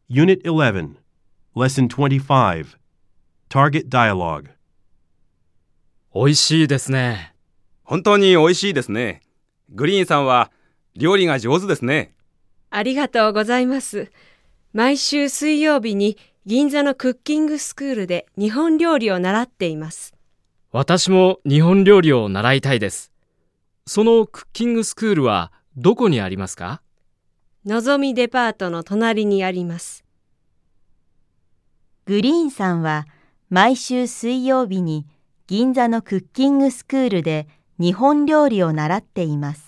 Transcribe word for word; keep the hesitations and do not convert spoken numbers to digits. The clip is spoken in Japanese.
Unit eleven, Lesson twenty-five, Target Dialogue. おいしいですね。 本当においしいですね。グリーンさんは料理が上手ですね。 ありがとうございます。毎週水曜日に銀座のクッキングスクールで日本料理を習っています。 私も日本料理を習いたいです。そのクッキングスクールはどこにありますか？ のぞみデパートの隣にあります。 グリーンさんは毎週水曜日に銀座のクッキングスクールで日本料理を習っています。